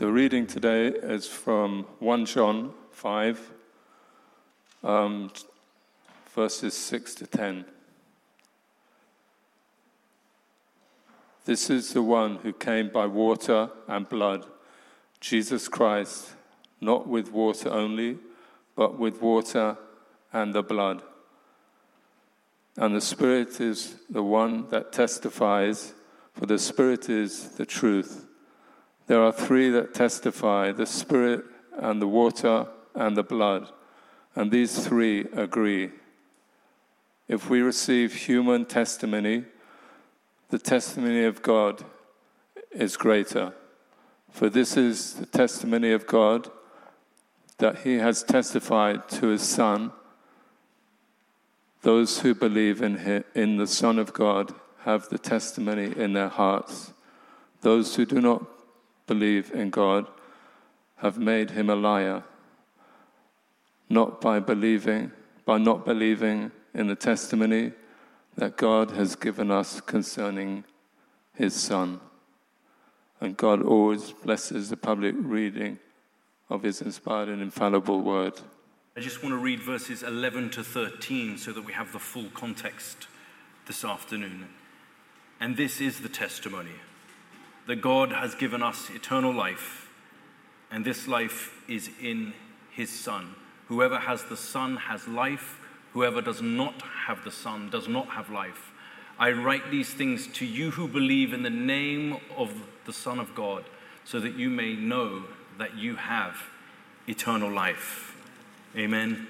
The reading today is from 1 John 5, verses 6 to 10. This is the one who came by water and blood, Jesus Christ, not with water only, but with water and the blood. And the Spirit is the one that testifies, for the Spirit is the truth. There are three that testify, the Spirit and the water and the blood, and these three agree. If we receive human testimony, the testimony of God is greater. For this is the testimony of God, that he has testified to his Son. Those who believe in the Son of God have the testimony in their hearts. Those who do not believe in God have made him a liar, by not believing in the testimony that God has given us concerning his Son. And God always blesses the public reading of his inspired and infallible word. I just want to read verses 11 to 13 so that we have the full context this afternoon. And this is the testimony, that God has given us eternal life, and this life is in his Son. Whoever has the Son has life. Whoever does not have the Son does not have life. I write these things to you who believe in the name of the Son of God, so that you may know that you have eternal life. Amen.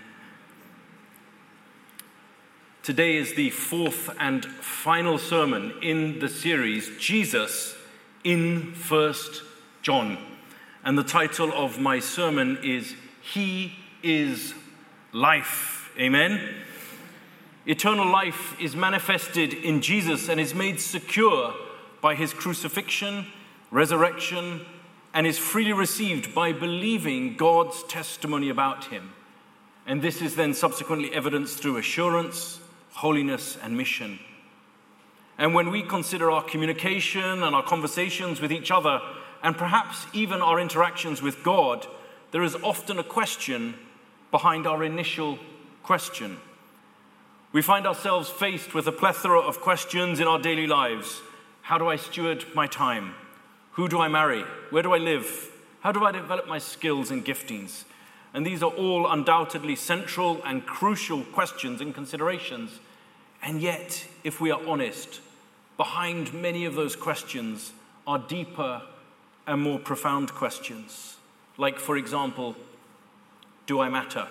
Today is the fourth and final sermon in the series, Jesus in 1 John. And the title of my sermon is, He is Life. Amen. Eternal life is manifested in Jesus and is made secure by his crucifixion, resurrection, and is freely received by believing God's testimony about him. And this is then subsequently evidenced through assurance, holiness, and mission. And when we consider our communication and our conversations with each other, and perhaps even our interactions with God, there is often a question behind our initial question. We find ourselves faced with a plethora of questions in our daily lives. How do I steward my time? Who do I marry? Where do I live? How do I develop my skills and giftings? And these are all undoubtedly central and crucial questions and considerations. And yet, if we are honest, behind many of those questions are deeper and more profound questions. Like, for example, do I matter?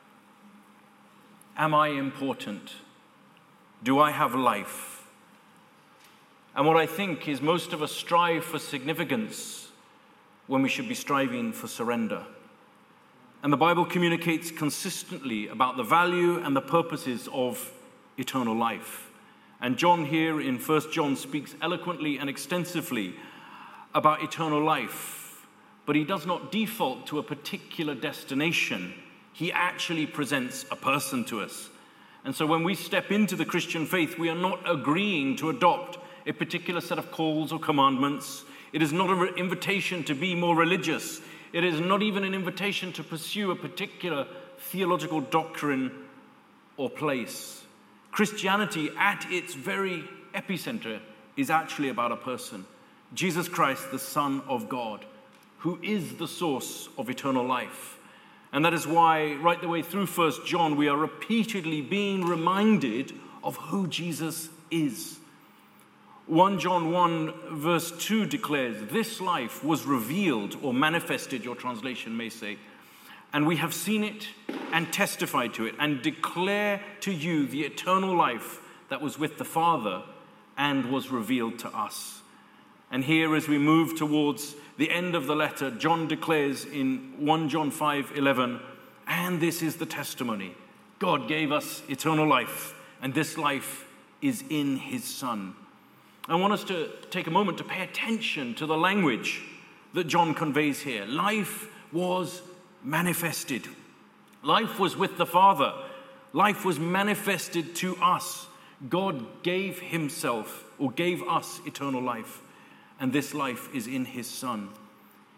Am I important? Do I have life? And what I think is most of us strive for significance when we should be striving for surrender. And the Bible communicates consistently about the value and the purposes of eternal life. And John here in 1 John speaks eloquently and extensively about eternal life, but he does not default to a particular destination. He actually presents a person to us. And so when we step into the Christian faith, we are not agreeing to adopt a particular set of calls or commandments. It is not an invitation to be more religious. It is not even an invitation to pursue a particular theological doctrine or place. Christianity, at its very epicenter, is actually about a person, Jesus Christ, the Son of God, who is the source of eternal life. And that is why, right the way through 1 John, we are repeatedly being reminded of who Jesus is. 1 John 1 verse 2 declares, this life was revealed or manifested, your translation may say, and we have seen it and testified to it and declare to you the eternal life that was with the Father and was revealed to us. And here, as we move towards the end of the letter, John declares in 1 John 5:11, and this is the testimony. God gave us eternal life, and this life is in his Son. I want us to take a moment to pay attention to the language that John conveys here. Life was manifested. Life was with the Father. Life was manifested to us. God gave himself, or gave us, eternal life, and this life is in his Son.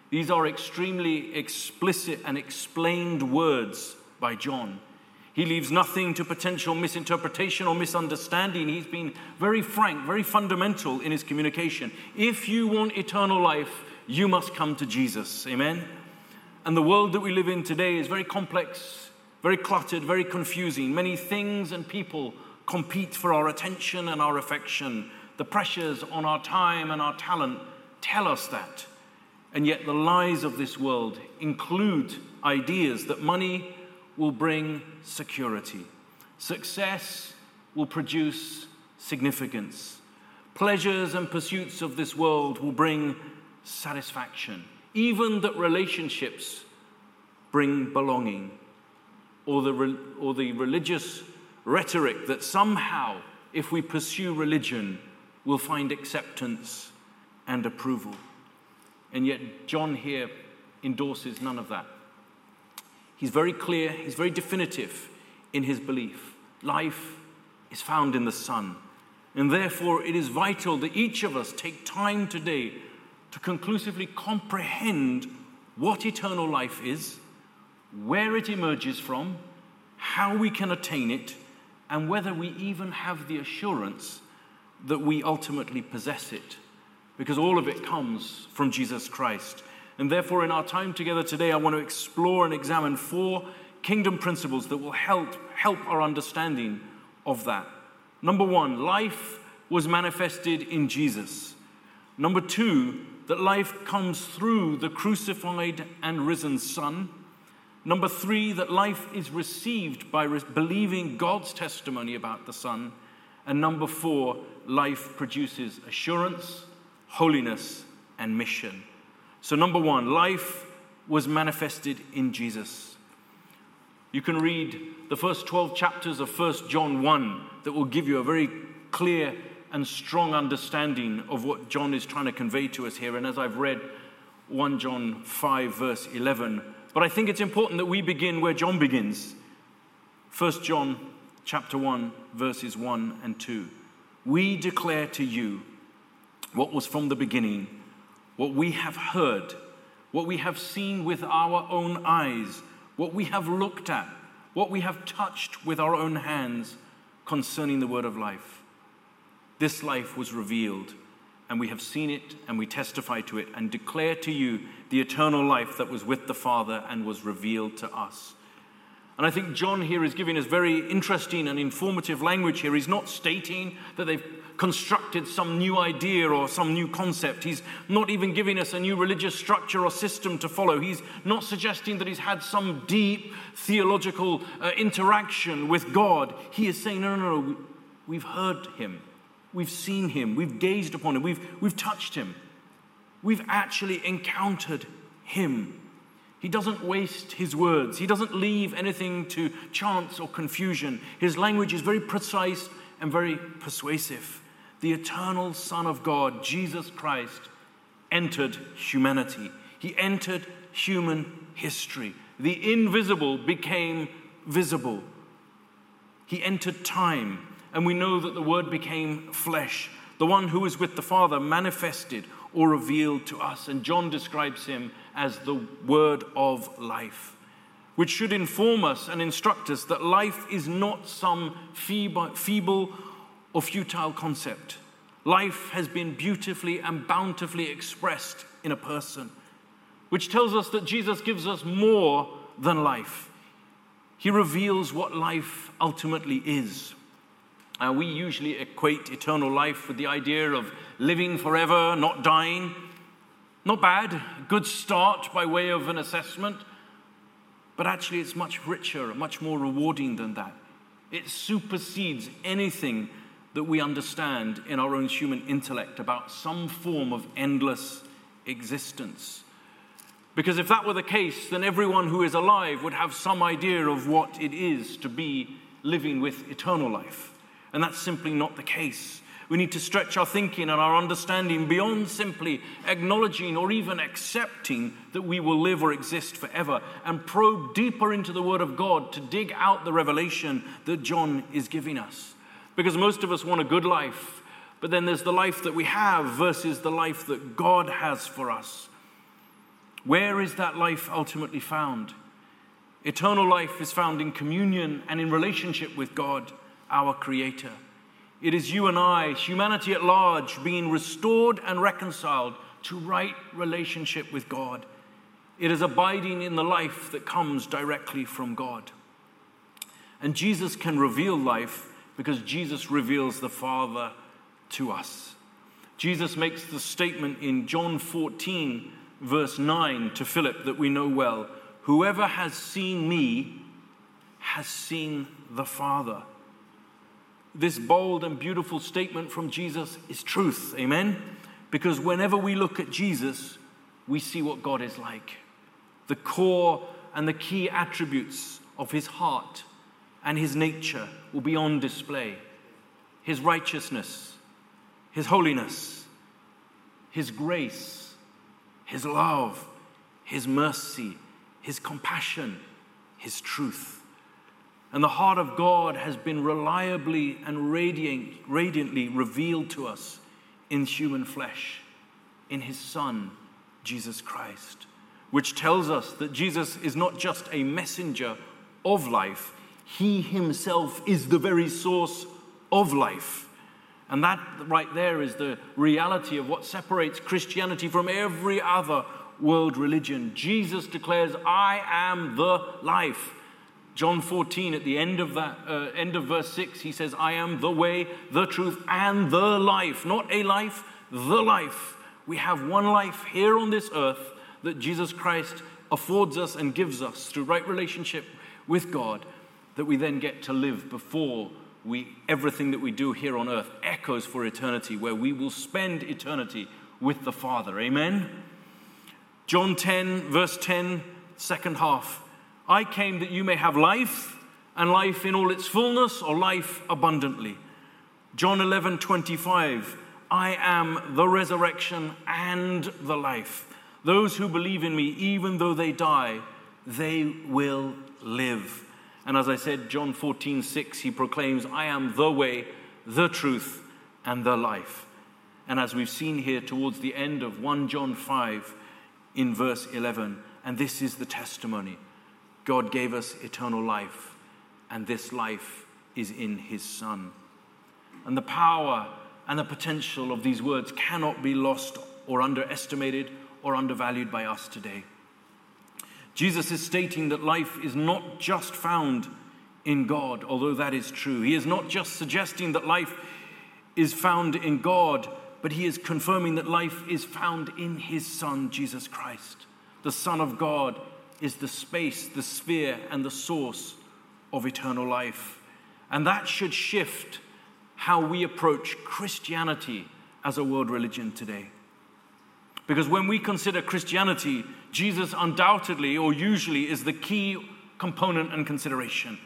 These are extremely explicit and explained words by John. He leaves nothing to potential misinterpretation or misunderstanding. He's been very frank, very fundamental in his communication. If you want eternal life, you must come to Jesus. Amen? And the world that we live in today is very complex, very cluttered, very confusing. Many things and people compete for our attention and our affection. The pressures on our time and our talent tell us that. And yet the lies of this world include ideas that money will bring security. Success will produce significance. Pleasures and pursuits of this world will bring satisfaction. Even that relationships bring belonging. Or the religious rhetoric that somehow, if we pursue religion, we'll find acceptance and approval. And yet John here endorses none of that. He's very clear, he's very definitive in his belief. Life is found in the Son. And therefore it is vital that each of us take time today to conclusively comprehend what eternal life is, where it emerges from, how we can attain it, and whether we even have the assurance that we ultimately possess it. Because all of it comes from Jesus Christ. And therefore, in our time together today, I want to explore and examine 4 kingdom principles that will help our understanding of that. Number 1, life was manifested in Jesus. Number 2, that life comes through the crucified and risen Son. Number 3, that life is received by believing God's testimony about the Son. And number 4, life produces assurance, holiness, and mission. So number 1, life was manifested in Jesus. You can read the first 12 chapters of 1 John 1 that will give you a very clear and strong understanding of what John is trying to convey to us here. And as I've read 1 John 5 verse 11, but I think it's important that we begin where John begins. 1 John chapter 1 verses 1 and 2. We declare to you what was from the beginning, what we have heard, what we have seen with our own eyes, what we have looked at, what we have touched with our own hands concerning the word of life. This life was revealed, and we have seen it, and we testify to it, and declare to you the eternal life that was with the Father and was revealed to us. And I think John here is giving us very interesting and informative language here. He's not stating that they've constructed some new idea or some new concept. He's not even giving us a new religious structure or system to follow. He's not suggesting that he's had some deep theological interaction with God. He is saying, no, we've heard him. We've seen him. We've gazed upon him. We've touched him. We've actually encountered him. He doesn't waste his words. He doesn't leave anything to chance or confusion. His language is very precise and very persuasive. The eternal Son of God, Jesus Christ, entered humanity. He entered human history. The invisible became visible. He entered time, and we know that the Word became flesh. The one who was with the Father manifested or revealed to us. And John describes him as the Word of life, which should inform us and instruct us that life is not some feeble or futile concept. Life has been beautifully and bountifully expressed in a person, which tells us that Jesus gives us more than life. He reveals what life ultimately is. We usually equate eternal life with the idea of living forever, not dying. Not bad, good start by way of an assessment, but actually it's much richer, much more rewarding than that. It supersedes anything that we understand in our own human intellect about some form of endless existence. Because if that were the case, then everyone who is alive would have some idea of what it is to be living with eternal life. And that's simply not the case. We need to stretch our thinking and our understanding beyond simply acknowledging or even accepting that we will live or exist forever, and probe deeper into the Word of God to dig out the revelation that John is giving us. Because most of us want a good life, but then there's the life that we have versus the life that God has for us. Where is that life ultimately found? Eternal life is found in communion and in relationship with God, our Creator. It is you and I, humanity at large, being restored and reconciled to right relationship with God. It is abiding in the life that comes directly from God. And Jesus can reveal life because Jesus reveals the Father to us. Jesus makes the statement in John 14, verse 9 to Philip that we know well. Whoever has seen me has seen the Father. This bold and beautiful statement from Jesus is truth, amen? Because whenever we look at Jesus, we see what God is like. The core and the key attributes of his heart and his nature will be on display. His righteousness, his holiness, his grace, his love, his mercy, his compassion, his truth. And the heart of God has been reliably and radiantly revealed to us in human flesh, in his Son, Jesus Christ, which tells us that Jesus is not just a messenger of life, he himself is the very source of life. And that right there is the reality of what separates Christianity from every other world religion. Jesus declares, I am the life. John 14, at the end of verse 6, he says, I am the way, the truth, and the life. Not a life, the life. We have one life here on this earth that Jesus Christ affords us and gives us through right relationship with God, that we then get to live before everything that we do here on earth echoes for eternity, where we will spend eternity with the Father. Amen? John 10, verse 10, second half. I came that you may have life, and life in all its fullness, or life abundantly. John 11, 25. I am the resurrection and the life. Those who believe in me, even though they die, they will live. And as I said, John 14, 6, he proclaims, I am the way, the truth, and the life. And as we've seen here towards the end of 1 John 5, in verse 11, and this is the testimony. God gave us eternal life, and this life is in his Son. And the power and the potential of these words cannot be lost or underestimated or undervalued by us today. Jesus is stating that life is not just found in God, although that is true. He is not just suggesting that life is found in God, but he is confirming that life is found in his Son, Jesus Christ. The Son of God is the space, the sphere, and the source of eternal life. And that should shift how we approach Christianity as a world religion today. Because when we consider Christianity, Jesus undoubtedly or usually is the key component and consideration.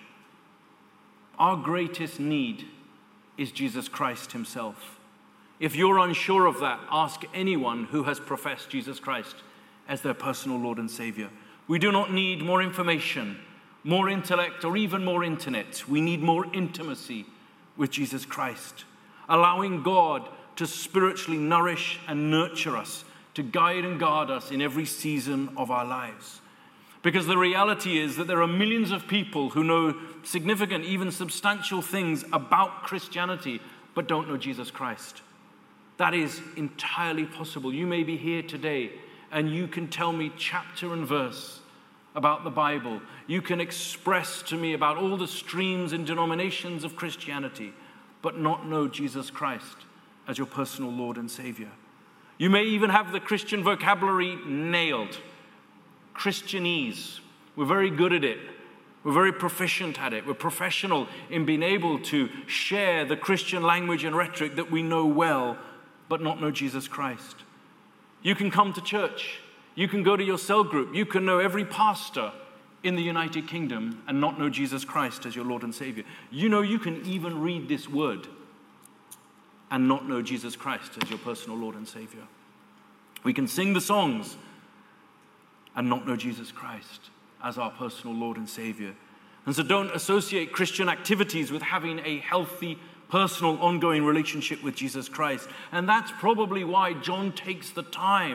Our greatest need is Jesus Christ himself. If you're unsure of that, ask anyone who has professed Jesus Christ as their personal Lord and Savior. We do not need more information, more intellect, or even more internet. We need more intimacy with Jesus Christ, allowing God to spiritually nourish and nurture us, to guide and guard us in every season of our lives. Because the reality is that there are millions of people who know significant, even substantial things about Christianity, but don't know Jesus Christ. That is entirely possible. You may be here today and you can tell me chapter and verse about the Bible. You can express to me about all the streams and denominations of Christianity, but not know Jesus Christ as your personal Lord and Savior. You may even have the Christian vocabulary nailed. Christianese. We're very good at it. We're very proficient at it. We're professional in being able to share the Christian language and rhetoric that we know well, but not know Jesus Christ. You can come to church. You can go to your cell group. You can know every pastor in the United Kingdom and not know Jesus Christ as your Lord and Savior. You know, you can even read this word and not know Jesus Christ as your personal Lord and Savior. We can sing the songs and not know Jesus Christ as our personal Lord and Savior. And so don't associate Christian activities with having a healthy, personal, ongoing relationship with Jesus Christ. And that's probably why John takes the time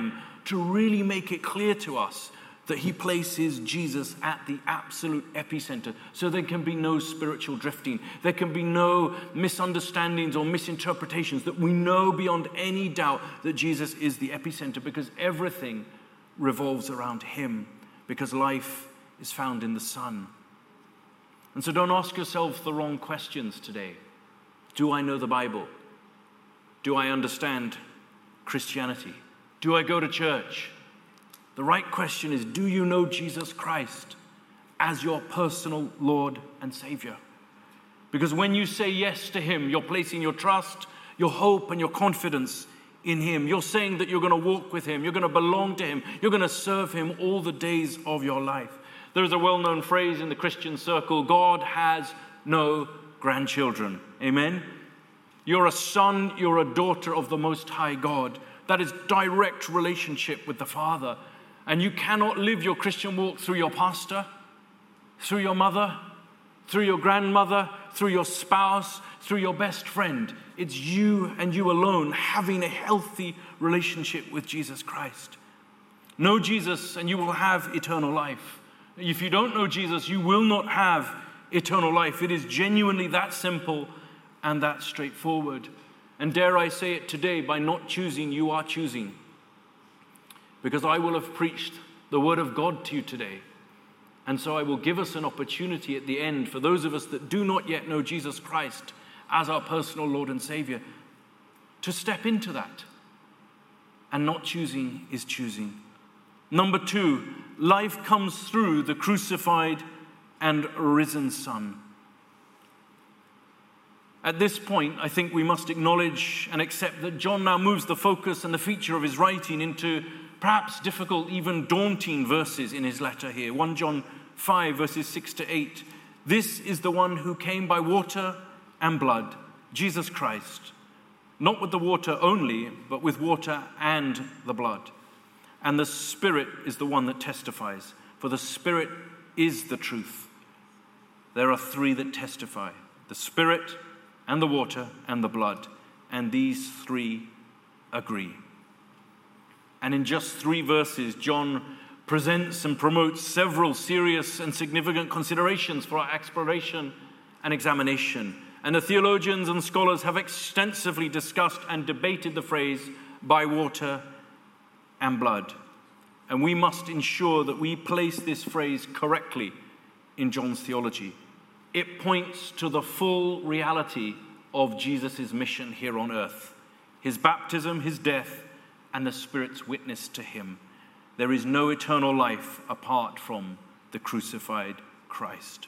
to really make it clear to us that he places Jesus at the absolute epicenter, so there can be no spiritual drifting. There can be no misunderstandings or misinterpretations, that we know beyond any doubt that Jesus is the epicenter, because everything revolves around him, because life is found in the Son. And so don't ask yourself the wrong questions today. Do I know the Bible? Do I understand Christianity? Do I go to church? The right question is, do you know Jesus Christ as your personal Lord and Savior? Because when you say yes to him, you're placing your trust, your hope, and your confidence in him. You're saying that you're going to walk with him, you're going to belong to him, you're going to serve him all the days of your life. There is a well-known phrase in the Christian circle: God has no grandchildren. Amen? You're a son, you're a daughter of the Most High God. That is direct relationship with the Father. And you cannot live your Christian walk through your pastor, through your mother, through your grandmother, through your spouse, through your best friend. It's you and you alone having a healthy relationship with Jesus Christ. Know Jesus and you will have eternal life. If you don't know Jesus, you will not have eternal life. It is genuinely that simple and that straightforward. And dare I say it today, by not choosing, you are choosing. Because I will have preached the word of God to you today. And so I will give us an opportunity at the end, for those of us that do not yet know Jesus Christ as our personal Lord and Savior, to step into that. And not choosing is choosing. Number 2, life comes through the crucified and risen Son. At this point, I think we must acknowledge and accept that John now moves the focus and the feature of his writing into perhaps difficult, even daunting verses in his letter here. 1 John 5, verses 6 to 8. This is the one who came by water and blood, Jesus Christ. Not with the water only, but with water and the blood. And the Spirit is the one that testifies, for the Spirit is the truth. There are 3 that testify: the Spirit and the water and the blood. And these 3 agree. And in just 3 verses, John presents and promotes several serious and significant considerations for our exploration and examination. And the theologians and scholars have extensively discussed and debated the phrase "by water and blood." And we must ensure that we place this phrase correctly in John's theology. It points to the full reality of Jesus' mission here on earth: his baptism, his death, and the Spirit's witness to him. There is no eternal life apart from the crucified Christ.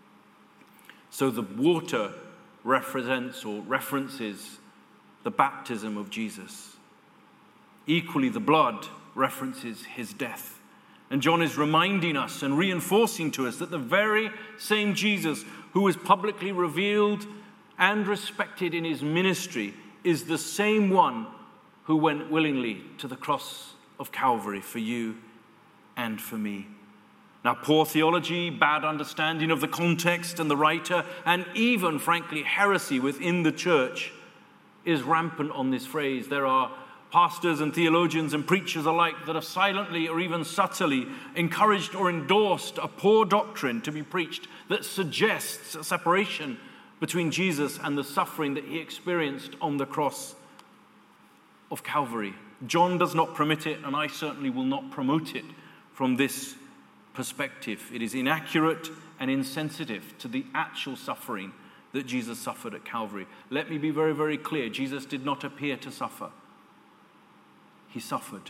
So the water represents or references the baptism of Jesus. Equally, the blood references his death. And John is reminding us and reinforcing to us that the very same Jesus who was publicly revealed and respected in his ministry is the same one who went willingly to the cross of Calvary for you and for me. Now, poor theology, bad understanding of the context and the writer, and even, frankly, heresy within the church is rampant on this phrase. There are pastors and theologians and preachers alike that have silently or even subtly encouraged or endorsed a poor doctrine to be preached that suggests a separation between Jesus and the suffering that he experienced on the cross of Calvary. John does not permit it, and I certainly will not promote it from this perspective. It is inaccurate and insensitive to the actual suffering that Jesus suffered at Calvary. Let me be very, very clear. Jesus did not appear to suffer. He suffered.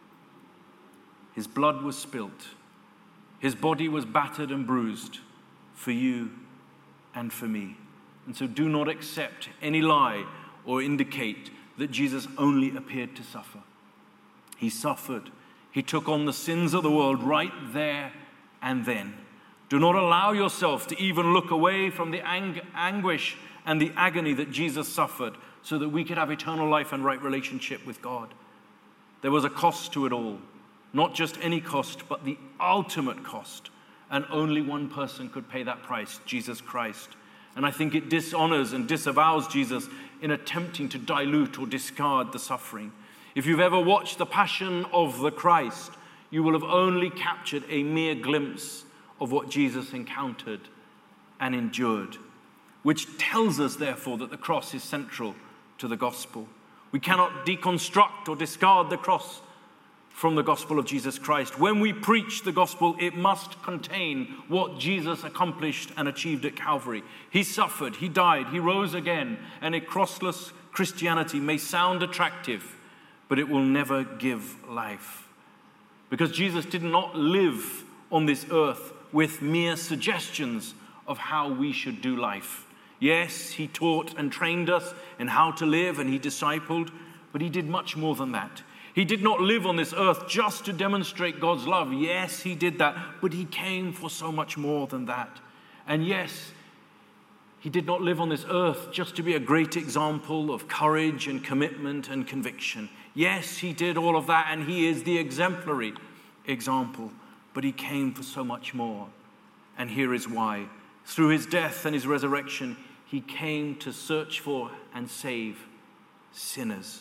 His blood was spilt. His body was battered and bruised for you and for me. And so do not accept any lie or indicate that Jesus only appeared to suffer. He suffered. He took on the sins of the world right there and then. Do not allow yourself to even look away from the anguish and the agony that Jesus suffered so that we could have eternal life and right relationship with God. There was a cost to it all. Not just any cost, but the ultimate cost. And only one person could pay that price, Jesus Christ. And I think it dishonors and disavows Jesus in attempting to dilute or discard the suffering. If you've ever watched The Passion of the Christ, you will have only captured a mere glimpse of what Jesus encountered and endured, which tells us, therefore, that the cross is central to the gospel. We cannot deconstruct or discard the cross from the gospel of Jesus Christ. When we preach the gospel, it must contain what Jesus accomplished and achieved at Calvary. He suffered, he died, he rose again, and a crossless Christianity may sound attractive, but it will never give life. Because Jesus did not live on this earth with mere suggestions of how we should do life. Yes, he taught and trained us in how to live, and he discipled, but he did much more than that. He did not live on this earth just to demonstrate God's love. Yes, he did that, but he came for so much more than that. And yes, he did not live on this earth just to be a great example of courage and commitment and conviction. Yes, he did all of that, and he is the exemplary example, but he came for so much more. And here is why. Through his death and his resurrection, he came to search for and save sinners.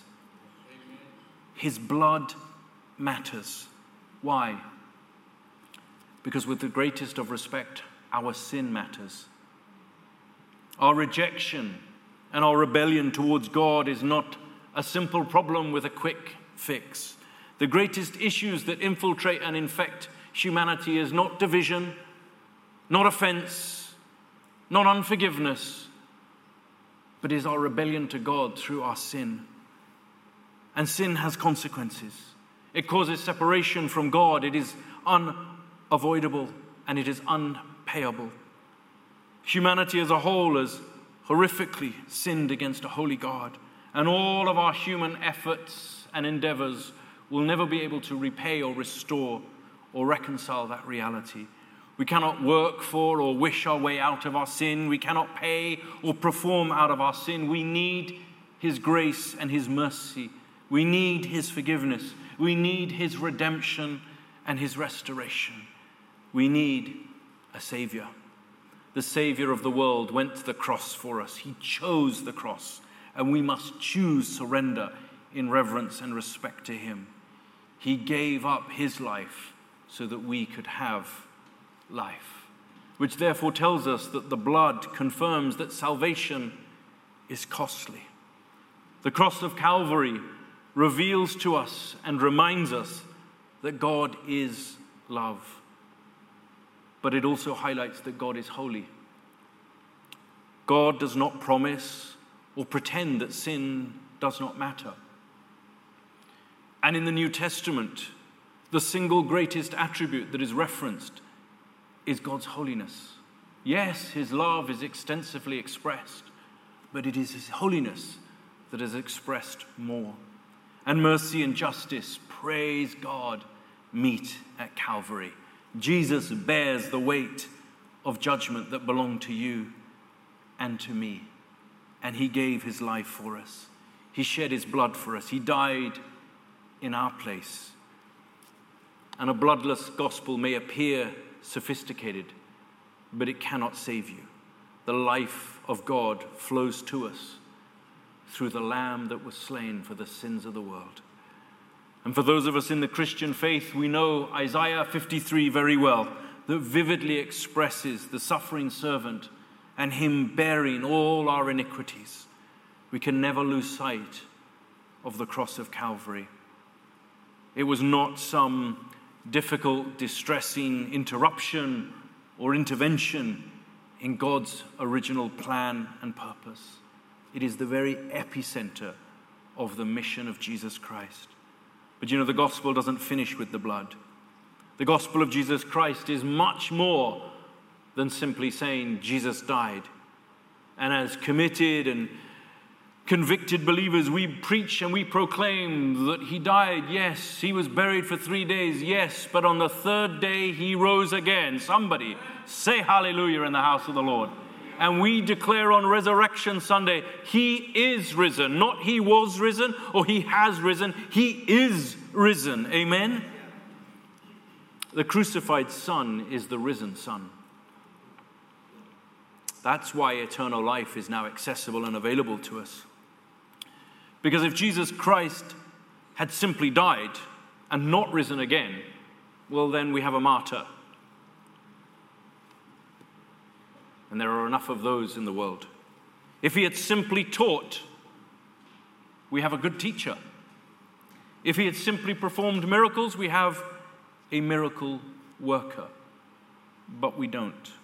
His blood matters. Why? Because with the greatest of respect, our sin matters. Our rejection and our rebellion towards God is not a simple problem with a quick fix. The greatest issues that infiltrate and infect humanity is not division, not offense, not unforgiveness, but is our rebellion to God through our sin. And sin has consequences. It causes separation from God. It is unavoidable and it is unpayable. Humanity as a whole has horrifically sinned against a holy God, and all of our human efforts and endeavors will never be able to repay or restore or reconcile that reality. We cannot work for or wish our way out of our sin. We cannot pay or perform out of our sin. We need his grace and his mercy. We need his forgiveness. We need his redemption and his restoration. We need a Savior. The Savior of the world went to the cross for us. He chose the cross, and we must choose surrender in reverence and respect to him. He gave up his life so that we could have life, which therefore tells us that the blood confirms that salvation is costly. The cross of Calvary reveals to us and reminds us that God is love. But it also highlights that God is holy. God does not promise or pretend that sin does not matter. And in the New Testament, the single greatest attribute that is referenced is God's holiness. Yes, his love is extensively expressed, but it is his holiness that is expressed more. And mercy and justice, praise God, meet at Calvary. Jesus bears the weight of judgment that belonged to you and to me. And he gave his life for us. He shed his blood for us. He died in our place. And a bloodless gospel may appear sophisticated, but it cannot save you. The life of God flows to us through the Lamb that was slain for the sins of the world. And for those of us in the Christian faith, we know Isaiah 53 very well, that vividly expresses the suffering servant and him bearing all our iniquities. We can never lose sight of the cross of Calvary. It was not some difficult, distressing interruption or intervention in God's original plan and purpose. It is the very epicenter of the mission of Jesus Christ. But you know, the gospel doesn't finish with the blood. The gospel of Jesus Christ is much more than simply saying Jesus died. And as committed and convicted believers, we preach and we proclaim that he died. Yes, he was buried for 3 days. Yes, but on the third day he rose again. Somebody say hallelujah in the house of the Lord. And we declare on Resurrection Sunday, he is risen. Not he was risen or he has risen. He is risen. Amen? The crucified Son is the risen Son. That's why eternal life is now accessible and available to us. Because if Jesus Christ had simply died and not risen again, well, then we have a martyr. And there are enough of those in the world. If he had simply taught, we have a good teacher. If he had simply performed miracles, we have a miracle worker. But we don't.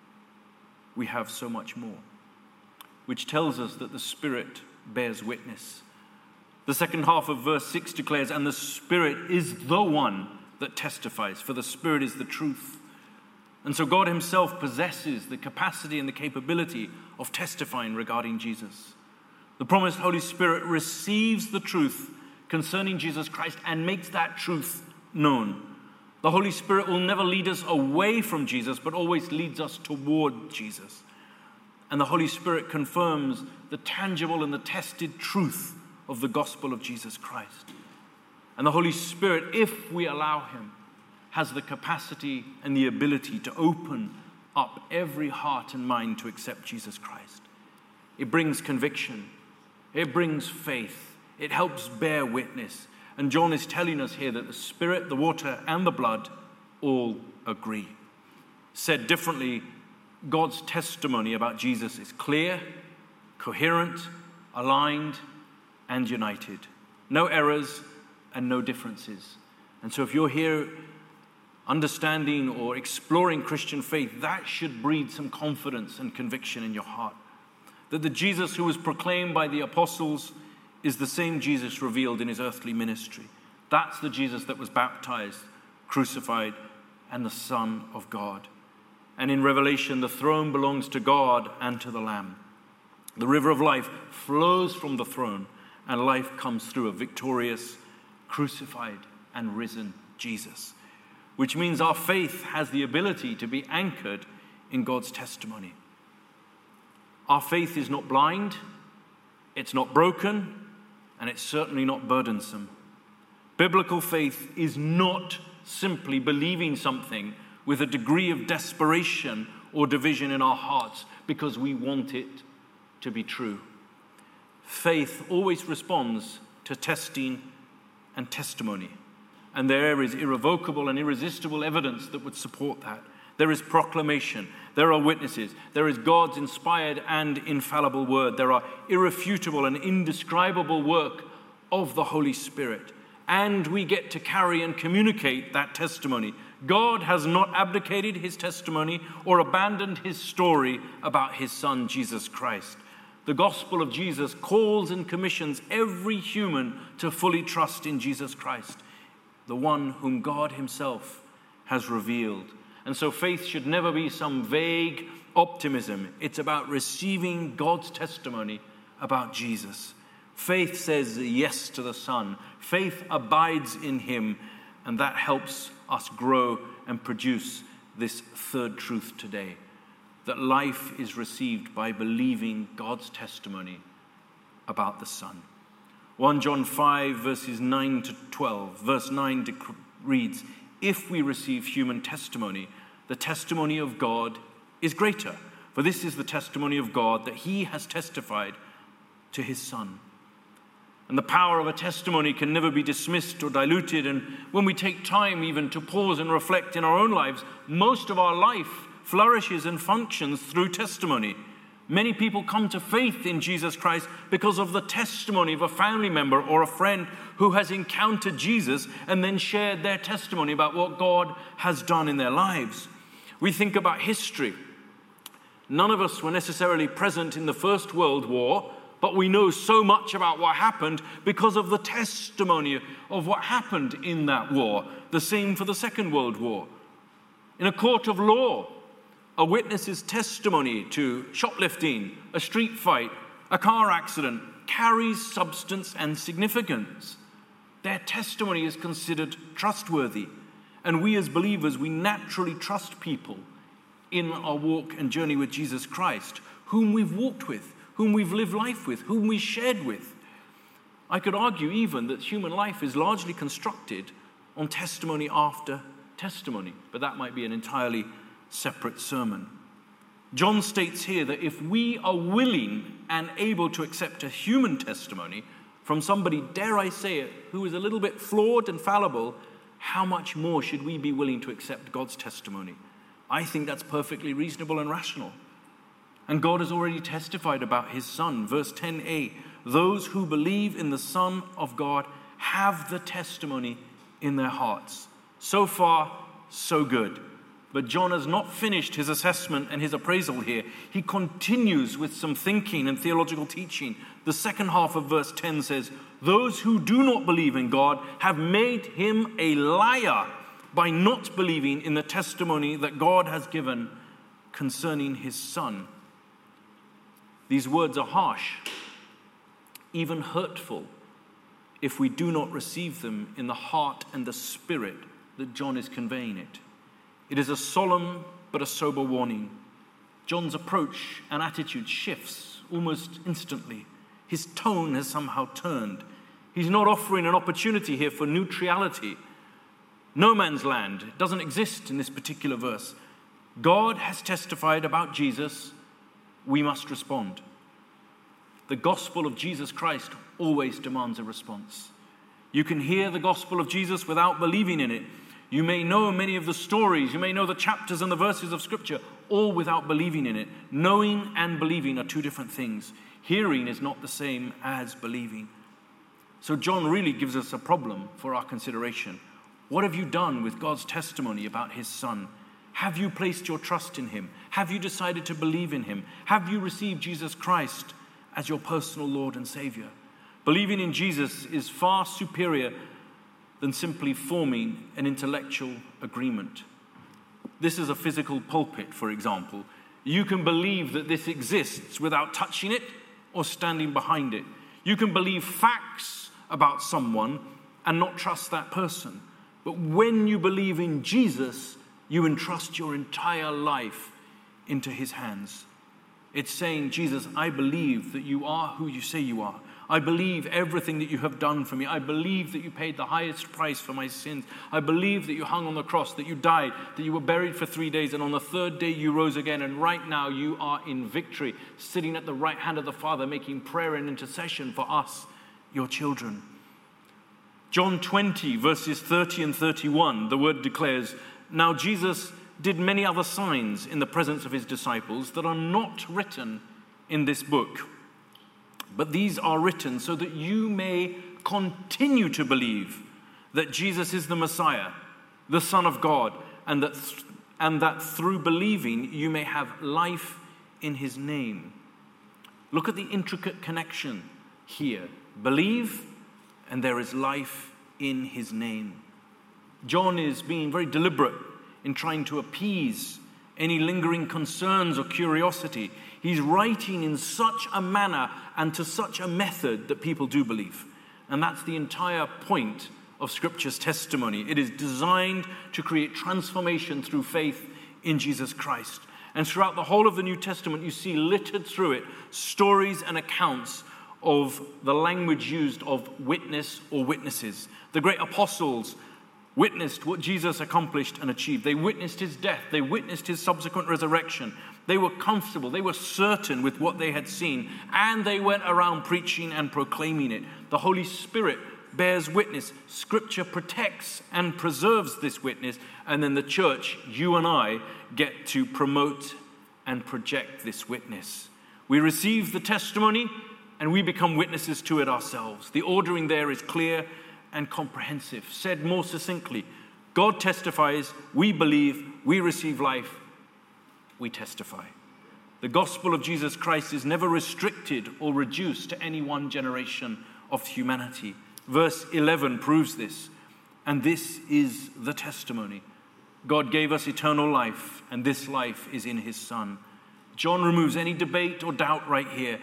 We have so much more, which tells us that the Spirit bears witness. The second half of verse 6 declares, and the Spirit is the one that testifies, for the Spirit is the truth. And so God himself possesses the capacity and the capability of testifying regarding Jesus. The promised Holy Spirit receives the truth concerning Jesus Christ and makes that truth known. The Holy Spirit will never lead us away from Jesus, but always leads us toward Jesus. And the Holy Spirit confirms the tangible and the tested truth of the gospel of Jesus Christ. And the Holy Spirit, if we allow him, has the capacity and the ability to open up every heart and mind to accept Jesus Christ. It brings conviction. It brings faith. It helps bear witness. And John is telling us here that the Spirit, the water, and the blood all agree. Said differently, God's testimony about Jesus is clear, coherent, aligned, and united. No errors and no differences. And so if you're here understanding or exploring Christian faith, that should breed some confidence and conviction in your heart. That the Jesus who was proclaimed by the apostles is the same Jesus revealed in his earthly ministry. That's the Jesus that was baptized, crucified, and the Son of God. And in Revelation, the throne belongs to God and to the Lamb. The river of life flows from the throne, and life comes through a victorious, crucified, and risen Jesus. Which means our faith has the ability to be anchored in God's testimony. Our faith is not blind, it's not broken, and it's certainly not burdensome. Biblical faith is not simply believing something with a degree of desperation or division in our hearts because we want it to be true. Faith always responds to testing and testimony. And there is irrevocable and irresistible evidence that would support that. There is proclamation. There are witnesses. There is God's inspired and infallible word. There are irrefutable and indescribable work of the Holy Spirit. And we get to carry and communicate that testimony. God has not abdicated his testimony or abandoned his story about his Son, Jesus Christ. The gospel of Jesus calls and commissions every human to fully trust in Jesus Christ, the one whom God himself has revealed. And so faith should never be some vague optimism. It's about receiving God's testimony about Jesus. Faith says yes to the Son. Faith abides in him, and that helps us grow and produce this third truth today, that life is received by believing God's testimony about the Son. 1 John 5, verses 9 to 12. Verse 9 reads, if we receive human testimony, the testimony of God is greater. For this is the testimony of God, that he has testified to his Son. And the power of a testimony can never be dismissed or diluted. And when we take time even to pause and reflect in our own lives, most of our life flourishes and functions through testimony. Many people come to faith in Jesus Christ because of the testimony of a family member or a friend who has encountered Jesus and then shared their testimony about what God has done in their lives. We think about history. None of us were necessarily present in the First World War, but we know so much about what happened because of the testimony of what happened in that war. The same for the Second World War. In a court of law, a witness's testimony to shoplifting, a street fight, a car accident carries substance and significance. Their testimony is considered trustworthy. And we as believers, we naturally trust people in our walk and journey with Jesus Christ, whom we've walked with, whom we've lived life with, whom we shared with. I could argue even that human life is largely constructed on testimony after testimony, but that might be an entirely separate sermon. John states here that if we are willing and able to accept a human testimony from somebody, dare I say it, who is a little bit flawed and fallible, how much more should we be willing to accept God's testimony? I think that's perfectly reasonable and rational. And God has already testified about his Son. Verse 10a, those who believe in the Son of God have the testimony in their hearts. So far, so good. But John has not finished his assessment and his appraisal here. He continues with some thinking and theological teaching. The second half of verse 10 says, those who do not believe in God have made him a liar by not believing in the testimony that God has given concerning his Son. These words are harsh, even hurtful, if we do not receive them in the heart and the spirit that John is conveying it. It is a solemn but a sober warning. John's approach and attitude shifts almost instantly. His tone has somehow turned. He's not offering an opportunity here for neutrality. No man's land doesn't exist in this particular verse. God has testified about Jesus. We must respond. The gospel of Jesus Christ always demands a response. You can hear the gospel of Jesus without believing in it. You may know many of the stories, you may know the chapters and the verses of Scripture, all without believing in it. Knowing and believing are two different things. Hearing is not the same as believing. So John really gives us a problem for our consideration. What have you done with God's testimony about his Son? Have you placed your trust in him? Have you decided to believe in him? Have you received Jesus Christ as your personal Lord and Savior? Believing in Jesus is far superior than simply forming an intellectual agreement. This is a physical pulpit, for example. You can believe that this exists without touching it or standing behind it. You can believe facts about someone and not trust that person. But when you believe in Jesus, you entrust your entire life into his hands. It's saying, Jesus, I believe that you are who you say you are. I believe everything that you have done for me. I believe that you paid the highest price for my sins. I believe that you hung on the cross, that you died, that you were buried for 3 days, and on the third day you rose again. And right now you are in victory, sitting at the right hand of the Father, making prayer and intercession for us, your children. John 20, verses 30 and 31, the word declares, now Jesus did many other signs in the presence of his disciples that are not written in this book. But these are written so that you may continue to believe that Jesus is the Messiah, the Son of God, and that through believing you may have life in his name. Look at the intricate connection here. Believe, and there is life in his name. John is being very deliberate in trying to appease any lingering concerns or curiosity. He's writing in such a manner and to such a method that people do believe. And that's the entire point of Scripture's testimony. It is designed to create transformation through faith in Jesus Christ. And throughout the whole of the New Testament, you see littered through it stories and accounts of the language used of witness or witnesses. The great apostles witnessed what Jesus accomplished and achieved. They witnessed his death. They witnessed his subsequent resurrection. They were comfortable. They were certain with what they had seen. And they went around preaching and proclaiming it. The Holy Spirit bears witness. Scripture protects and preserves this witness. And then the church, you and I, get to promote and project this witness. We receive the testimony and we become witnesses to it ourselves. The ordering there is clear and comprehensive. Said more succinctly, God testifies, we believe, we receive life, we testify. The gospel of Jesus Christ is never restricted or reduced to any one generation of humanity. Verse 11 proves this, and this is the testimony. God gave us eternal life, and this life is in his Son. John removes any debate or doubt right here.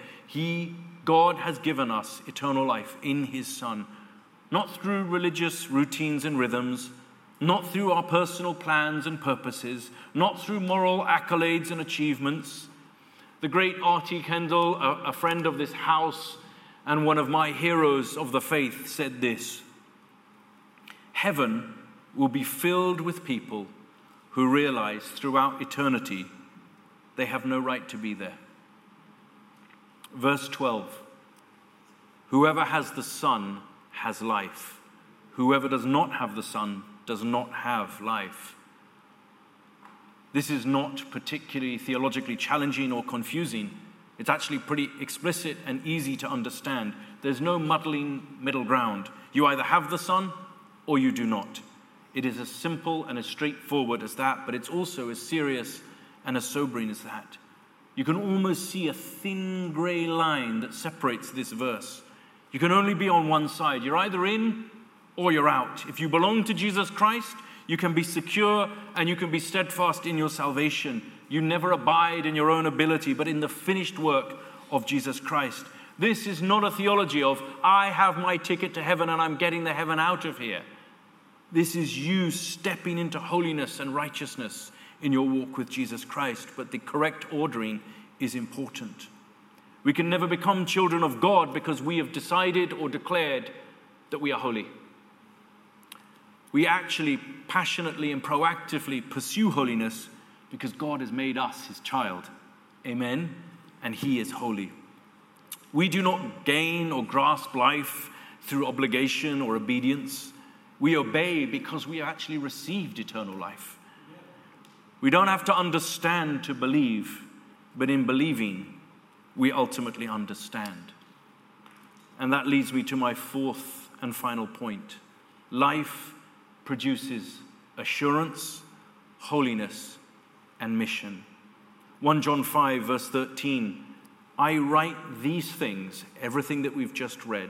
God has given us eternal life in his Son. Not through religious routines and rhythms, not through our personal plans and purposes, not through moral accolades and achievements. The great R.T. Kendall, a friend of this house and one of my heroes of the faith, said this: heaven will be filled with people who realize throughout eternity they have no right to be there. Verse 12. Whoever has the Son has life. Whoever does not have the Son does not have life. This is not particularly theologically challenging or confusing. It's actually pretty explicit and easy to understand. There's no muddling middle ground. You either have the Son or you do not. It is as simple and as straightforward as that, but it's also as serious and as sobering as that. You can almost see a thin grey line that separates this verse. You can only be on one side. You're either in or you're out. If you belong to Jesus Christ, you can be secure and you can be steadfast in your salvation. You never abide in your own ability, but in the finished work of Jesus Christ. This is not a theology of, I have my ticket to heaven and I'm getting the heaven out of here. This is you stepping into holiness and righteousness in your walk with Jesus Christ, but the correct ordering is important. We can never become children of God because we have decided or declared that we are holy. We actually passionately and proactively pursue holiness because God has made us his child. Amen? And he is holy. We do not gain or grasp life through obligation or obedience. We obey because we have actually received eternal life. We don't have to understand to believe, but in believing, we ultimately understand. And that leads me to my fourth and final point. Life produces assurance, holiness, and mission. 1 John 5, verse 13, I write these things, everything that we've just read,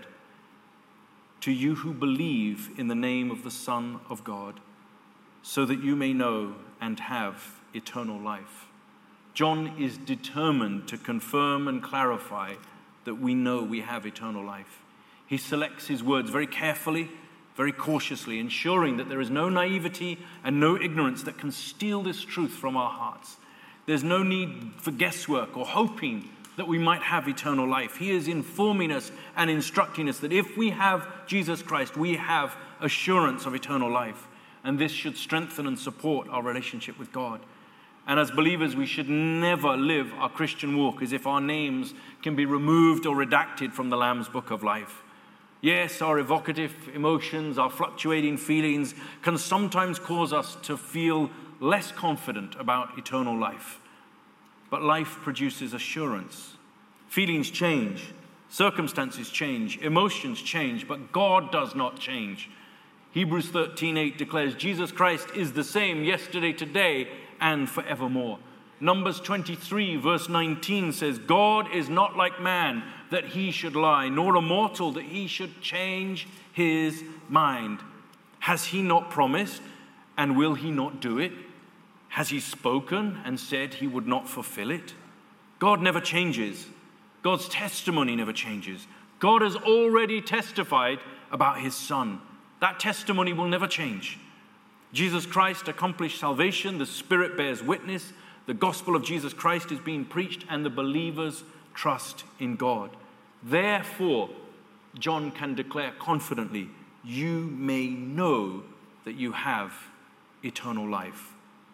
to you who believe in the name of the Son of God, so that you may know and have eternal life. John is determined to confirm and clarify that we know we have eternal life. He selects his words very carefully, very cautiously, ensuring that there is no naivety and no ignorance that can steal this truth from our hearts. There's no need for guesswork or hoping that we might have eternal life. He is informing us and instructing us that if we have Jesus Christ, we have assurance of eternal life. And this should strengthen and support our relationship with God. And as believers, we should never live our Christian walk as if our names can be removed or redacted from the Lamb's Book of Life. Yes, our evocative emotions, our fluctuating feelings can sometimes cause us to feel less confident about eternal life. But life produces assurance. Feelings change, circumstances change, emotions change, but God does not change. Hebrews 13:8 declares Jesus Christ is the same yesterday, today, and forevermore. Numbers 23 verse 19 says, God is not like man that he should lie, nor a mortal that he should change his mind. Has he not promised, and will he not do it? Has he spoken and said he would not fulfill it? God never changes. God's testimony never changes. God has already testified about his Son. That testimony will never change. Jesus Christ accomplished salvation. The Spirit bears witness. The gospel of Jesus Christ is being preached, and the believers trust in God. Therefore, John can declare confidently, you may know that you have eternal life.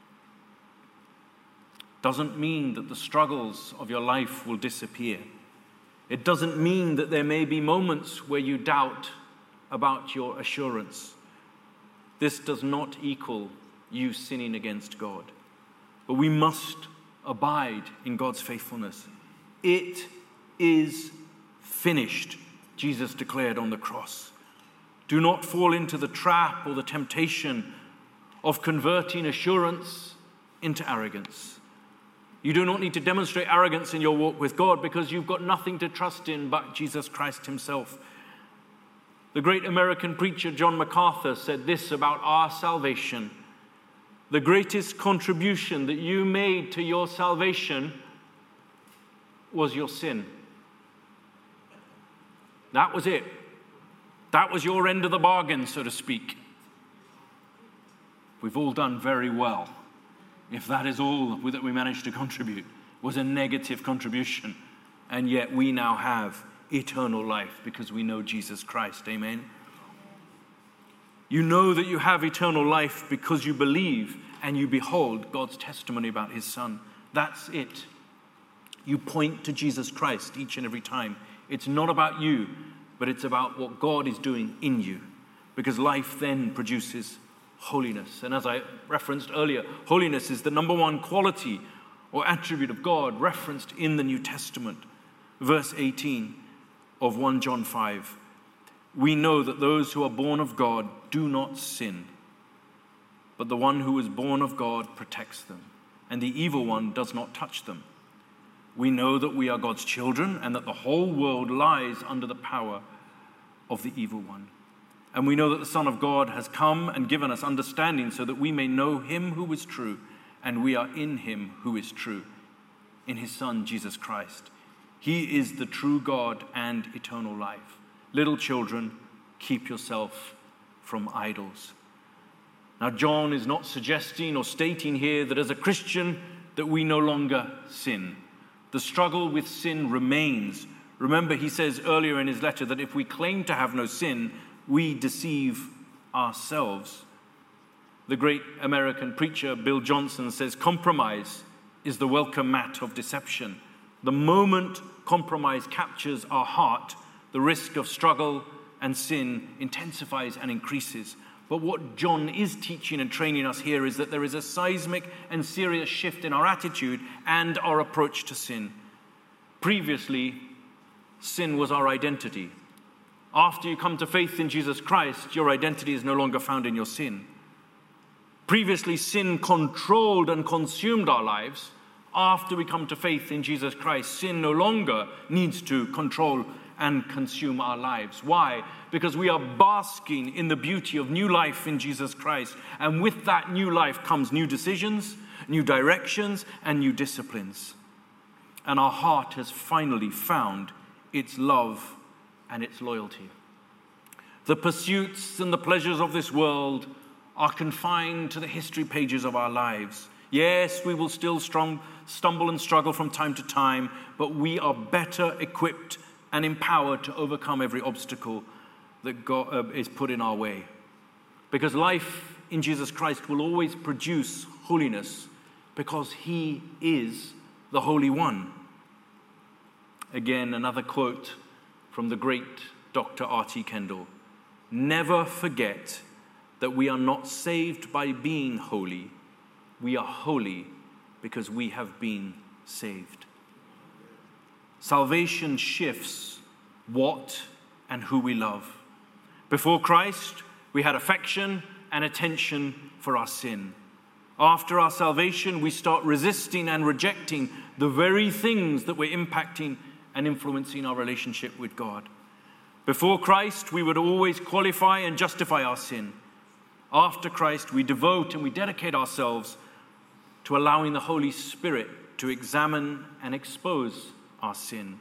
Doesn't mean that the struggles of your life will disappear. It doesn't mean that there may be moments where you doubt about your assurance. This does not equal you sinning against God. But we must abide in God's faithfulness. It is finished, Jesus declared on the cross. Do not fall into the trap or the temptation of converting assurance into arrogance. You do not need to demonstrate arrogance in your walk with God because you've got nothing to trust in but Jesus Christ himself. The great American preacher John MacArthur said this about our salvation. The greatest contribution that you made to your salvation was your sin. That was it. That was your end of the bargain, so to speak. We've all done very well. If that is all that we managed to contribute, was a negative contribution. And yet we now have eternal life because we know Jesus Christ. Amen. You know that you have eternal life because you believe and you behold God's testimony about his Son. That's it. You point to Jesus Christ each and every time. It's not about you, but it's about what God is doing in you, because life then produces holiness. And as I referenced earlier, holiness is the number one quality or attribute of God referenced in the New Testament. Verse 18 of 1 John 5. We know that those who are born of God do not sin, but the one who is born of God protects them, and the evil one does not touch them. We know that we are God's children and that the whole world lies under the power of the evil one. And we know that the Son of God has come and given us understanding so that we may know him who is true, and we are in him who is true, in his Son, Jesus Christ. He is the true God and eternal life. Little children, keep yourself from idols. Now, John is not suggesting or stating here that as a Christian that we no longer sin. The struggle with sin remains. Remember, he says earlier in his letter that if we claim to have no sin, we deceive ourselves. The great American preacher Bill Johnson says, compromise is the welcome mat of deception. The moment compromise captures our heart, the risk of struggle and sin intensifies and increases. But what John is teaching and training us here is that there is a seismic and serious shift in our attitude and our approach to sin. Previously, sin was our identity. After you come to faith in Jesus Christ, your identity is no longer found in your sin. Previously, sin controlled and consumed our lives. After we come to faith in Jesus Christ, sin no longer needs to control and consume our lives. Why? Because we are basking in the beauty of new life in Jesus Christ. And with that new life comes new decisions, new directions, and new disciplines. And our heart has finally found its love and its loyalty. The pursuits and the pleasures of this world are confined to the history pages of our lives. Yes, we will still stumble and struggle from time to time, but we are better equipped and empowered to overcome every obstacle that God is put in our way. Because life in Jesus Christ will always produce holiness, because he is the Holy One. Again, another quote from the great Dr. R.T. Kendall. Never forget that we are not saved by being holy. We are holy because we have been saved. Salvation shifts what and who we love. Before Christ, we had affection and attention for our sin. After our salvation, we start resisting and rejecting the very things that were impacting and influencing our relationship with God. Before Christ, we would always qualify and justify our sin. After Christ, we devote and we dedicate ourselves to allowing the Holy Spirit to examine and expose our sin.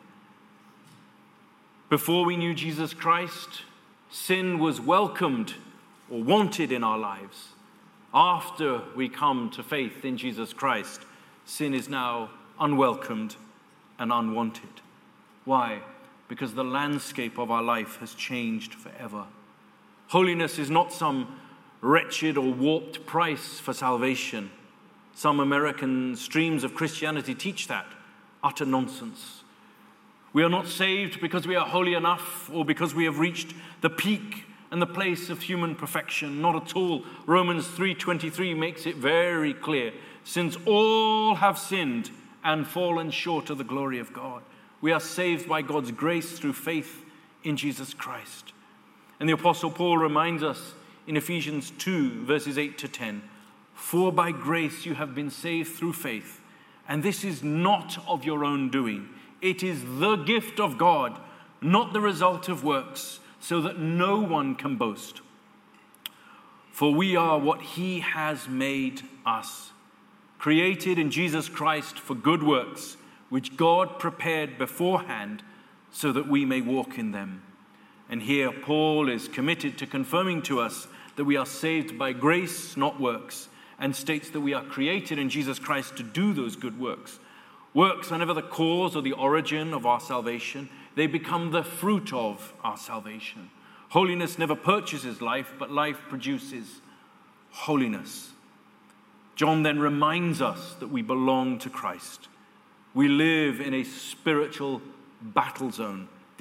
Before we knew Jesus Christ, sin was welcomed or wanted in our lives. After we come to faith in Jesus Christ, sin is now unwelcomed and unwanted. Why? Because the landscape of our life has changed forever. Holiness is not some wretched or warped price for salvation. Some American streams of Christianity teach that. Utter nonsense. We are not saved because we are holy enough or because we have reached the peak and the place of human perfection. Not at all. Romans 3:23 makes it very clear. Since all have sinned and fallen short of the glory of God. We are saved by God's grace through faith in Jesus Christ. And the Apostle Paul reminds us in Ephesians 2, verses 8 to 10, for by grace you have been saved through faith, and this is not of your own doing. It is the gift of God, not the result of works, so that no one can boast. For we are what he has made us, created in Jesus Christ for good works, which God prepared beforehand so that we may walk in them. And here Paul is committed to confirming to us that we are saved by grace, not works, and states that we are created in Jesus Christ to do those good works. Works are never the cause or the origin of our salvation. They become the fruit of our salvation. Holiness never purchases life, but life produces holiness. John then reminds us that we belong to Christ. We live in a spiritual battle zone.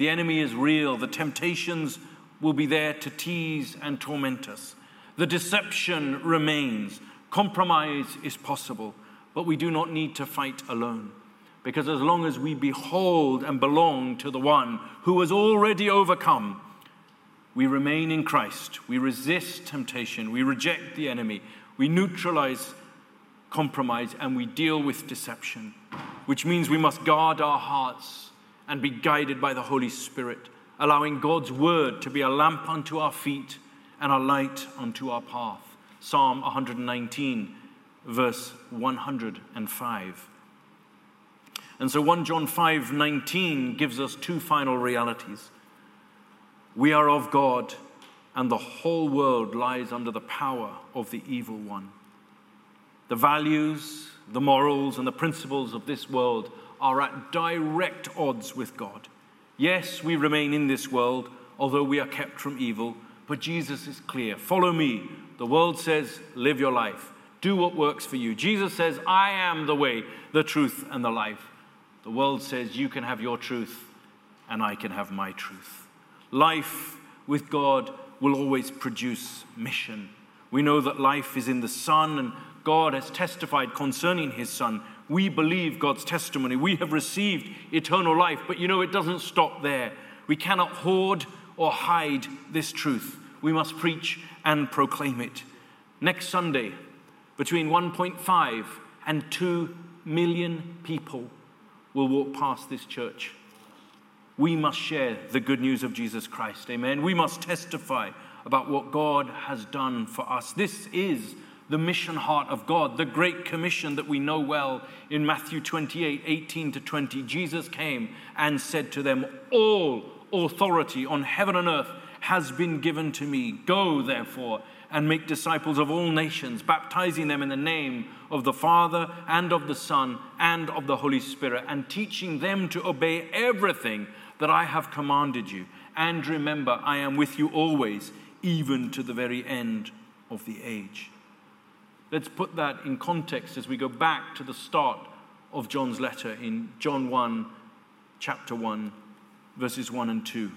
The enemy is real. The temptations will be there to tease and torment us. The deception remains. Compromise is possible, but we do not need to fight alone. Because as long as we behold and belong to the one who has already overcome, we remain in Christ. We resist temptation. We reject the enemy. We neutralize compromise, and we deal with deception, which means we must guard our hearts and be guided by the Holy Spirit, allowing God's word to be a lamp unto our feet and a light unto our path. Psalm 119, verse 105. And so 1 John 5:19 gives us two final realities. We are of God, and the whole world lies under the power of the evil one. The values, the morals, and the principles of this world are at direct odds with God. Yes, we remain in this world, although we are kept from evil, but Jesus is clear. Follow me. The world says, live your life. Do what works for you. Jesus says, I am the way, the truth, and the life. The world says, you can have your truth, and I can have my truth. Life with God will always produce mission. We know that life is in the Son, and God has testified concerning his Son. We believe God's testimony. We have received eternal life, but it doesn't stop there. We cannot hoard or hide this truth. We must preach and proclaim it. Next Sunday, between 1.5 and 2 million people will walk past this church. We must share the good news of Jesus Christ. Amen. We must testify about what God has done for us. This is the mission heart of God, the Great Commission that we know well in Matthew 28:18-20. Jesus came and said to them, all authority on heaven and earth has been given to me. Go, therefore, and make disciples of all nations, baptizing them in the name of the Father and of the Son and of the Holy Spirit, and teaching them to obey everything that I have commanded you. And remember, I am with you always, even to the very end of the age. Let's put that in context as we go back to the start of John's letter in John 1, chapter 1, verses 1 and 2.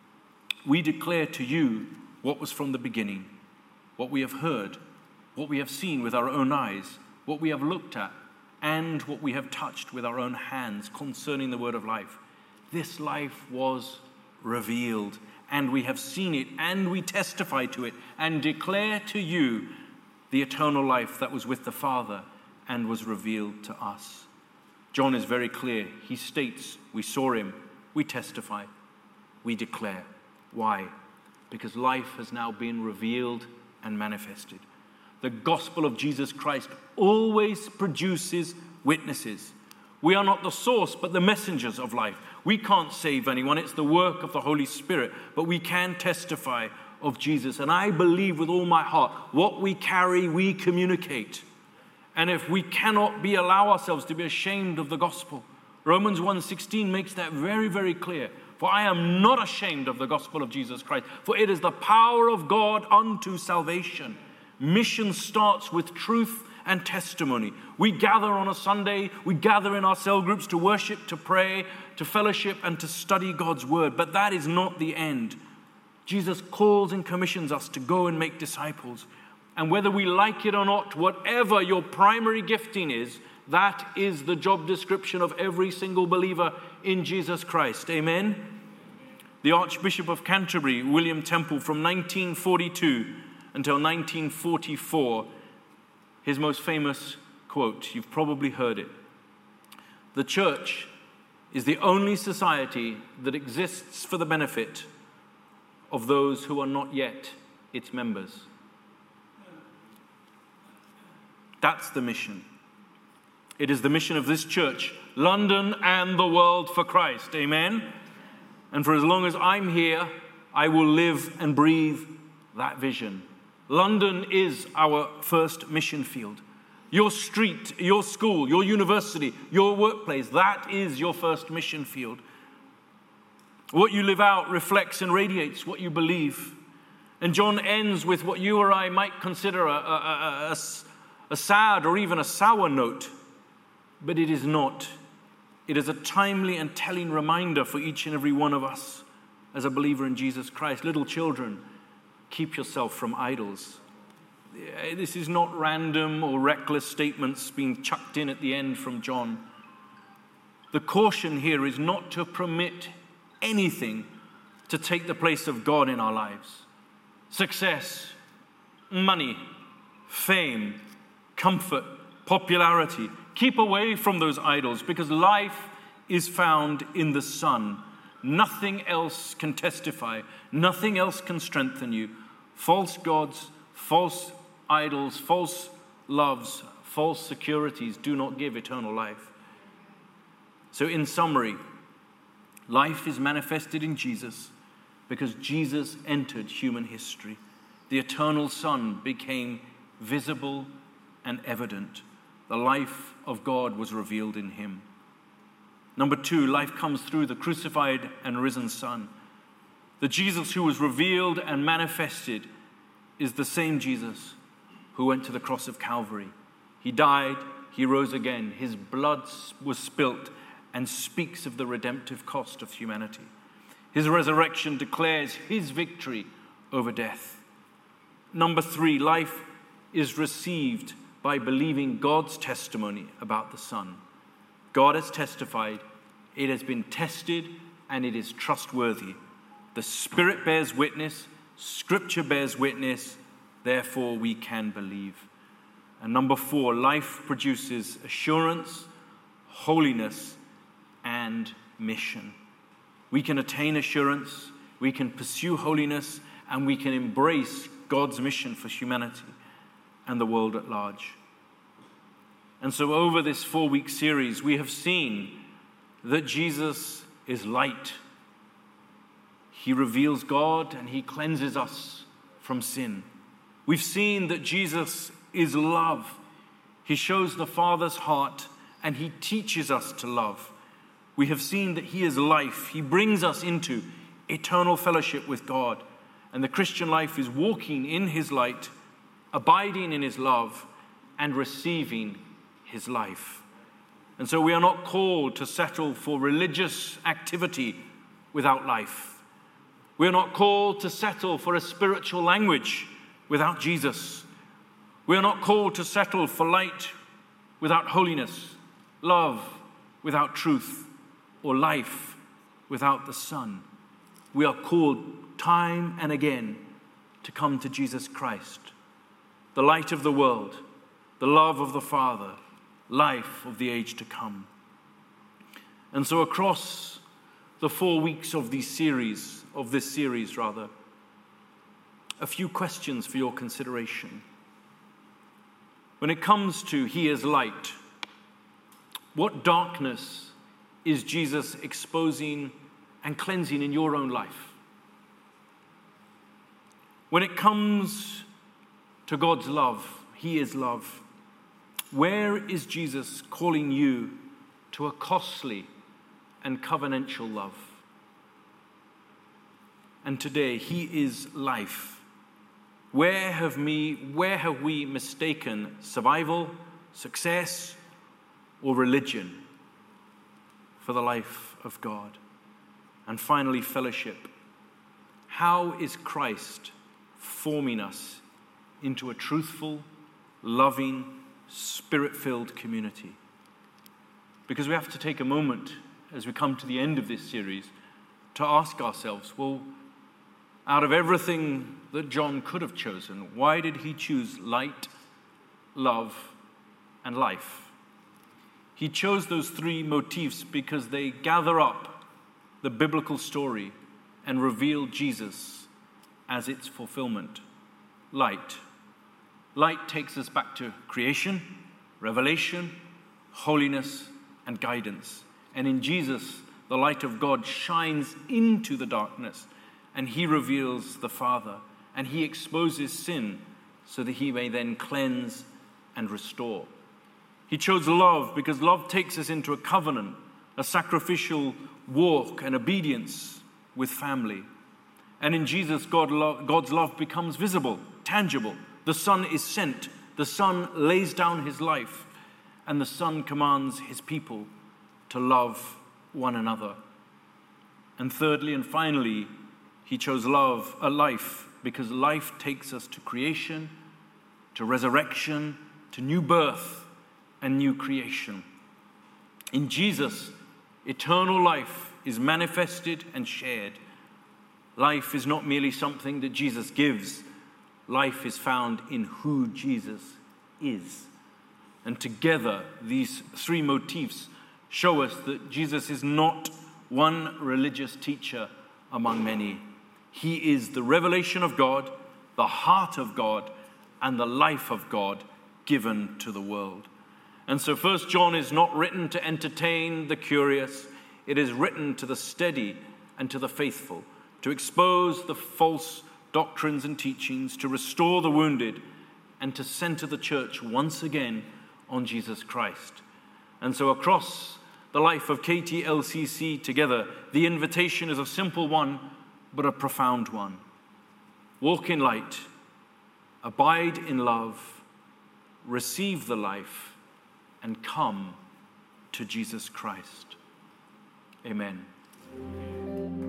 We declare to you what was from the beginning, what we have heard, what we have seen with our own eyes, what we have looked at, and what we have touched with our own hands concerning the word of life. This life was revealed, and we have seen it, and we testify to it, and declare to you the eternal life that was with the Father and was revealed to us. John is very clear. He states, we saw him, we testify, we declare. Why? Because life has now been revealed and manifested. The gospel of Jesus Christ always produces witnesses. We are not the source, but the messengers of life. We can't save anyone. It's the work of the Holy Spirit, but we can testify of Jesus. And I believe with all my heart, what we carry, we communicate. And if we cannot allow ourselves to be ashamed of the gospel, Romans 1:16 makes that very, very clear. For I am not ashamed of the gospel of Jesus Christ, for it is the power of God unto salvation. Mission starts with truth and testimony. We gather on a Sunday, we gather in our cell groups to worship, to pray, to fellowship, and to study God's word. But that is not the end. Jesus calls and commissions us to go and make disciples. And whether we like it or not, whatever your primary gifting is, that is the job description of every single believer in Jesus Christ. Amen? The Archbishop of Canterbury, William Temple, from 1942 until 1944, his most famous quote, you've probably heard it. The church is the only society that exists for the benefit of those who are not yet its members. That's the mission. It is the mission of this church, London and the world for Christ. Amen? And for as long as I'm here, I will live and breathe that vision. London is our first mission field. Your street, your school, your university, your workplace, that is your first mission field. What you live out reflects and radiates what you believe. And John ends with what you or I might consider a sad or even a sour note. But it is not. It is a timely and telling reminder for each and every one of us as a believer in Jesus Christ. Little children, keep yourself from idols. This is not random or reckless statements being chucked in at the end from John. The caution here is not to permit anything to take the place of God in our lives. Success, money, fame, comfort, popularity. Keep away from those idols, because life is found in the Son. Nothing else can testify. Nothing else can strengthen you. False gods, false idols, false loves, false securities do not give eternal life. So in summary, life is manifested in Jesus because Jesus entered human history. The eternal Son became visible and evident. The life of God was revealed in him. Number 2, life comes through the crucified and risen Son. The Jesus who was revealed and manifested is the same Jesus who went to the cross of Calvary. He died, he rose again. His blood was spilt and speaks of the redemptive cost of humanity. His resurrection declares his victory over death. Number 3, life is received by believing God's testimony about the Son. God has testified, it has been tested, and it is trustworthy. The Spirit bears witness, Scripture bears witness, therefore we can believe. And number 4, life produces assurance, holiness, and mission. We can attain assurance, we can pursue holiness, and we can embrace God's mission for humanity and the world at large. And so over this 4-week series, we have seen that Jesus is light. He reveals God and he cleanses us from sin. We've seen that Jesus is love. He shows the Father's heart and he teaches us to love. We have seen that he is life. He brings us into eternal fellowship with God. And the Christian life is walking in his light, abiding in his love, and receiving his life. And so we are not called to settle for religious activity without life. We are not called to settle for a spiritual language without Jesus. We are not called to settle for light without holiness, love without truth, or life without the Son. We are called time and again to come to Jesus Christ, the light of the world, the love of the Father, life of the age to come. And so across the 4 weeks of this series, a few questions for your consideration. When it comes to he is light, what darkness is Jesus exposing and cleansing in your own life? When it comes to God's love, he is love. Where is Jesus calling you to a costly and covenantal love? And today, he is life. Where have we mistaken survival, success, or religion for the life of God? And finally, fellowship. How is Christ forming us into a truthful, loving, Spirit-filled community? Because we have to take a moment as we come to the end of this series to ask ourselves, well, out of everything that John could have chosen, why did he choose light, love, and life? He chose those 3 motifs because they gather up the biblical story and reveal Jesus as its fulfillment. Light. Light takes us back to creation, revelation, holiness, and guidance. And in Jesus, the light of God shines into the darkness, and he reveals the Father, and he exposes sin so that he may then cleanse and restore. He chose love because love takes us into a covenant, a sacrificial walk and obedience with family. And in Jesus, God's love becomes visible, tangible. The Son is sent. The Son lays down his life. And the Son commands his people to love one another. And thirdly and finally, he chose life, because life takes us to creation, to resurrection, to new birth and new creation. In Jesus, eternal life is manifested and shared. Life is not merely something that Jesus gives. Life is found in who Jesus is. And together, these three motifs show us that Jesus is not one religious teacher among many. He is the revelation of God, the heart of God, and the life of God given to the world. And so 1 John is not written to entertain the curious. It is written to the steady and to the faithful, to expose the false doctrines and teachings, to restore the wounded, and to center the church once again on Jesus Christ. And so across the life of KTLCC together, the invitation is a simple one, but a profound one. Walk in light, abide in love, receive the life, and come to Jesus Christ. Amen.